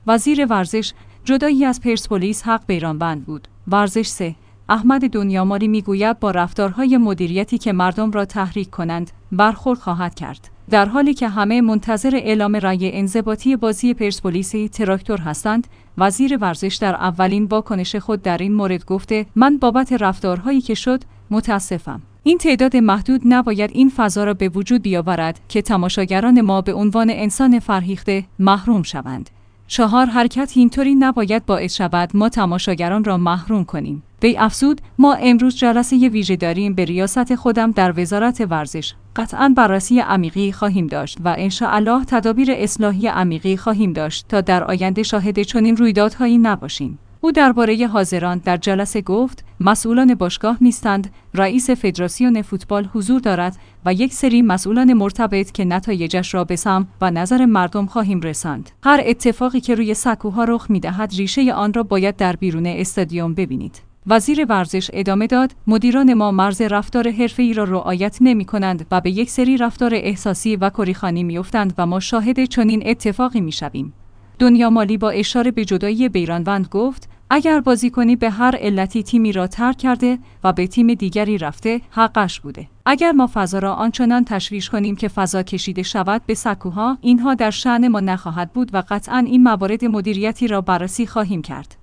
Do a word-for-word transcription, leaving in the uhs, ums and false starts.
وزیر ورزش جدایی از پرسپولیس حق بیرانوند بود. ورزش سه. احمد دنیاماری میگوید با رفتارهای مدیریتی که مردم را تحریک کنند برخورد خواهد کرد. در حالی که همه منتظر اعلام رأی انضباطی بازی پرسپولیس تراکتور هستند، وزیر ورزش در اولین واکنش خود در این مورد گفته من بابت رفتارهایی که شد متاسفم. این تعداد محدود نباید این فضا را به وجود بیاورد که تماشاگران ما به عنوان انسان فرهیخته محروم شوند. چهار حرکت اینطوری نباید باعث شود ما تماشاگران را محروم کنیم. وی افزود ما امروز جلسه ویژه داریم به ریاست خودم در وزارت ورزش. قطعاً بررسی عمیقی خواهیم داشت و انشاءالله تدابیر اصلاحی عمیقی خواهیم داشت تا در آینده شاهد چنین رویدادهایی نباشیم. او درباره حاضران در جلسه گفت مسئولان باشگاه نیستند، رئیس فدراسیون فوتبال حضور دارد و یک سری مسئولان مرتبط که نتایجش را به سمع و نظر مردم خواهیم رساند. هر اتفاقی که روی سکوها رخ می‌دهد ریشه آن را باید در بیرون استادیوم ببینید. وزیر ورزش ادامه داد مدیران ما مرز رفتار حرفه‌ای را رعایت نمی‌کنند و به یک سری رفتار احساسی و کریخانی می‌افتند و ما شاهد چنین اتفاقی می‌شویم. دنیاماری با اشاره به جدایی بیرانوند گفت اگر بازیکنی به هر علتی تیمی را ترک کرده و به تیم دیگری رفته حقش بوده. اگر ما فضا را آنچنان تشویش کنیم که فضا کشیده شود به سکوها، اینها در شأن ما نخواهد بود و قطعاً این موارد مدیریتی را بررسی خواهیم کرد.